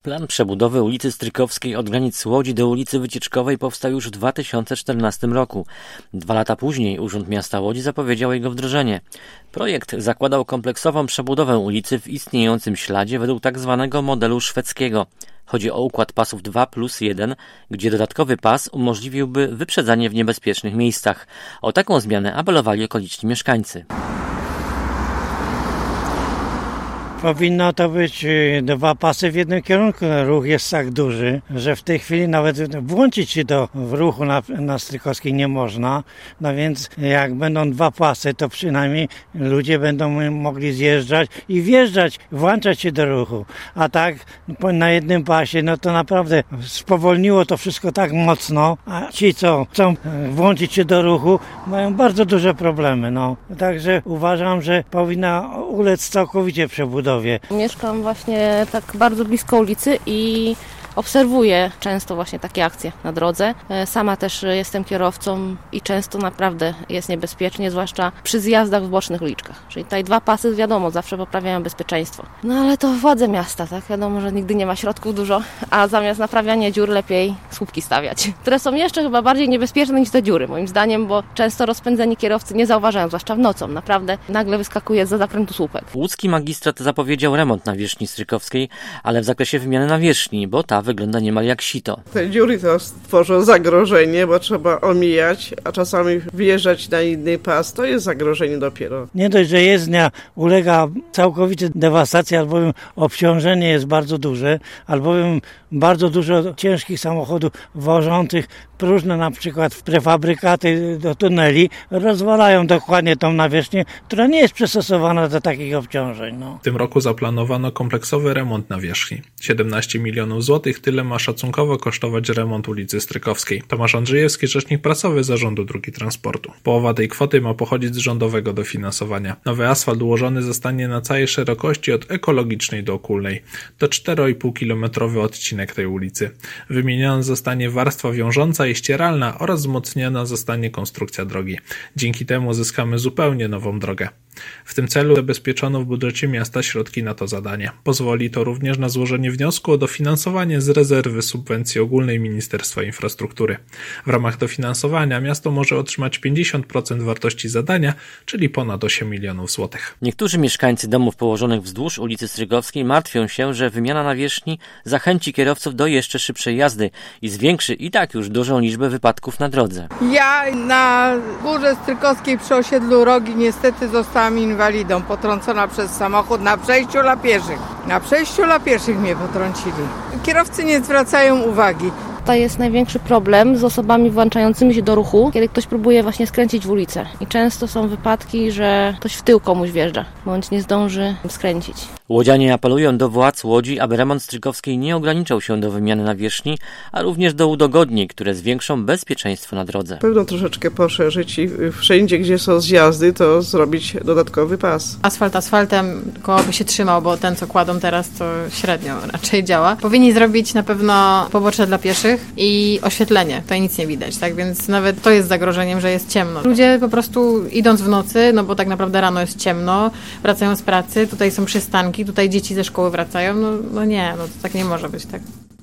Plan przebudowy ulicy Strykowskiej od granic Łodzi do ulicy Wycieczkowej powstał już w 2014 roku. 2 lata później Urząd Miasta Łodzi zapowiedział jego wdrożenie. Projekt zakładał kompleksową przebudowę ulicy w istniejącym śladzie według tzw. modelu szwedzkiego. Chodzi o układ pasów 2+1, gdzie dodatkowy pas umożliwiłby wyprzedzanie w niebezpiecznych miejscach. O taką zmianę apelowali okoliczni mieszkańcy. Powinno to być 2 pasy w jednym kierunku. Ruch jest tak duży, że w tej chwili nawet włączyć się w ruchu na Strykowskiej nie można. No więc jak będą 2 pasy, to przynajmniej ludzie będą mogli zjeżdżać i wjeżdżać, włączać się do ruchu. A tak na jednym pasie, no to naprawdę spowolniło to wszystko tak mocno, a ci, co chcą włączyć się do ruchu, mają bardzo duże problemy. No. Także uważam, że powinna ulec całkowicie przebudowie. Mieszkam właśnie tak bardzo blisko ulicy i obserwuję często właśnie takie akcje na drodze. Sama też jestem kierowcą i często naprawdę jest niebezpiecznie, zwłaszcza przy zjazdach w bocznych uliczkach. Czyli tutaj 2 pasy, wiadomo, zawsze poprawiają bezpieczeństwo. No ale to władze miasta, tak? Wiadomo, że nigdy nie ma środków dużo, a zamiast naprawiania dziur lepiej słupki stawiać, które są jeszcze chyba bardziej niebezpieczne niż te dziury, moim zdaniem, bo często rozpędzeni kierowcy nie zauważają, zwłaszcza w nocą. Naprawdę nagle wyskakuje zza zakrętu słupek. Łódzki magistrat zapowiedział remont nawierzchni Strykowskiej, ale w zakresie wymiany nawierzchni, bo ta wygląda niemal jak sito. Te dziury to stworzą zagrożenie, bo trzeba omijać, a czasami wjeżdżać na inny pas. To jest zagrożenie dopiero. Nie dość, że jezdnia ulega całkowitej dewastacji, albowiem obciążenie jest bardzo duże, albowiem bardzo dużo ciężkich samochodów wożących próżne na przykład w prefabrykaty do tuneli rozwalają dokładnie tą nawierzchnię, która nie jest przystosowana do takich obciążeń. No. W tym roku zaplanowano kompleksowy remont nawierzchni. 17 milionów złotych, tyle ma szacunkowo kosztować remont ulicy Strykowskiej. Tomasz Andrzejewski, rzecznik prasowy Zarządu Dróg i Transportu. Połowa tej kwoty ma pochodzić z rządowego dofinansowania. Nowy asfalt ułożony zostanie na całej szerokości od Ekologicznej do Okulnej. To 4,5-kilometrowy odcinek tej ulicy. Wymieniona zostanie warstwa wiążąca i ścieralna oraz wzmocniona zostanie konstrukcja drogi. Dzięki temu uzyskamy zupełnie nową drogę. W tym celu zabezpieczono w budżecie miasta środki na to zadanie. Pozwoli to również na złożenie wniosku o dofinansowanie z rezerwy subwencji ogólnej Ministerstwa Infrastruktury. W ramach dofinansowania miasto może otrzymać 50% wartości zadania, czyli ponad 8 milionów złotych. Niektórzy mieszkańcy domów położonych wzdłuż ulicy Strykowskiej martwią się, że wymiana nawierzchni zachęci kierowców do jeszcze szybszej jazdy i zwiększy i tak już dużą liczbę wypadków na drodze. Ja na górze Strykowskiej przy osiedlu Rogi niestety zostałam inwalidą, potrącona przez samochód na przejściu dla pieszych. Na przejściu dla pieszych mnie potrącili. Kierowcy nie zwracają uwagi. Tutaj jest największy problem z osobami włączającymi się do ruchu, kiedy ktoś próbuje właśnie skręcić w ulicę. I często są wypadki, że ktoś w tył komuś wjeżdża, bądź nie zdąży skręcić. Łodzianie apelują do władz Łodzi, aby remont Strykowskiej nie ograniczał się do wymiany nawierzchni, a również do udogodnień, które zwiększą bezpieczeństwo na drodze. Pewno troszeczkę poszerzyć i wszędzie, gdzie są zjazdy, to zrobić dodatkowy pas. Asfalt asfaltem, koło by się trzymał, bo ten, co kładą teraz, to średnio raczej działa. Powinni zrobić na pewno pobocze dla pieszych i oświetlenie. Tutaj nic nie widać, tak? Więc nawet to jest zagrożeniem, że jest ciemno. Ludzie po prostu idąc w nocy, no bo tak naprawdę rano jest ciemno, wracają z pracy, tutaj są przystanki, tutaj dzieci ze szkoły wracają, no nie, no to tak nie może być, tak?